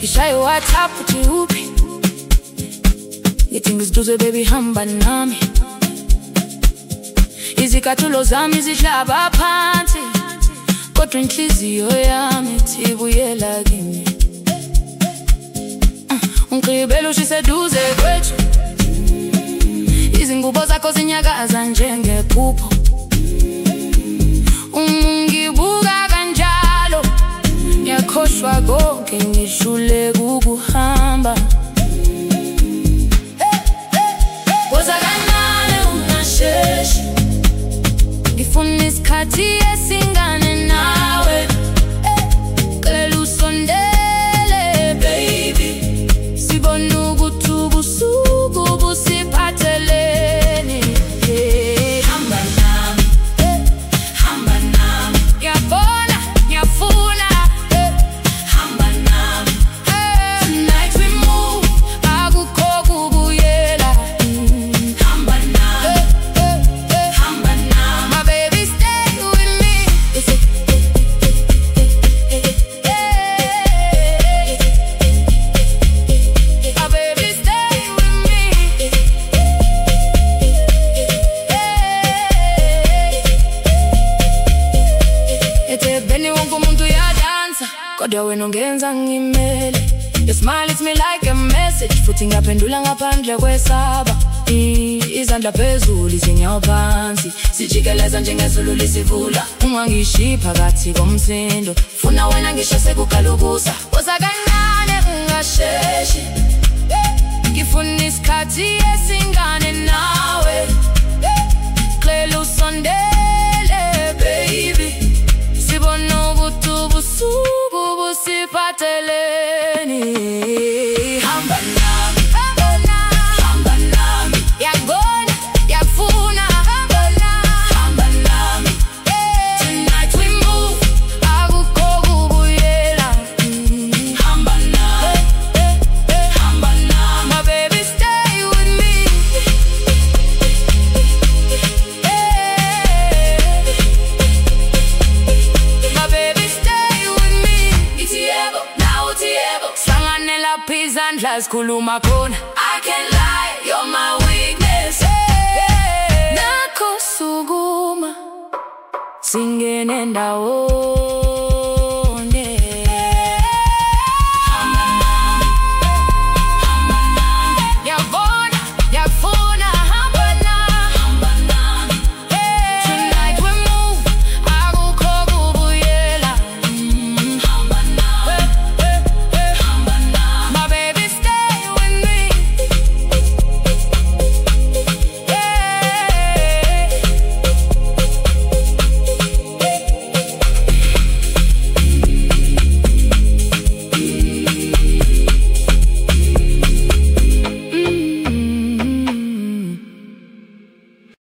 Ngishaye WhatsApp uthi uphi, ngithi ngiziduze baby hamba nami. Izikathulo zami zihlaba phansi, kodwa inhliziyo yami ithi buyela kimi. Ungigqibela ushise duze kwethu, izingubo zakho zinyakaza njengephupho. Ungibuka kanjalo, ngiyakhohlwa konke ngihluleka ukuhamba. Wozakanane ungasheshi, ngifuna isikhathi esingane nawe. Cela usondele baby, sibone ukuthi ubusuku busiphathelene. Hamba nami, hamba nami, ngiyabona ngiyafuna. Hamba nami, tonight we move, akukho kubuyela. Hamba nami, hamba nami, my baby stay with me. My baby stay with me. Beni wonke umuntu uyadansa, kodwa wena ungenza ngimele. Your smile hits me like a message, futhi ngaphendula ngaphandle kwesaba. Izandla phezulu izinyawo phansi, sijikeleza njengezulu lisivula. Ungangishiyi phakathi komsindo, funa wena ngisho sekugalukusa. Wozakanane ungasheshi, ngifuna isikhathi esingane nawe. Cela usondele baby, sibone ukuthi ubusuku busiphathelene. Hamba nami, hamba nami, ngiyakubona ngiyakufuna. Hamba nami, tonight we move, akukho kubuyela. Hamba nami, hamba nami, my baby stay with me. My baby stay with me. Ithi yebo, nawe uthi yebo, hlanganela phizandla sikhuluma khona. I can't lie, you're my weakness. Nakho sukuma, singene ndawo.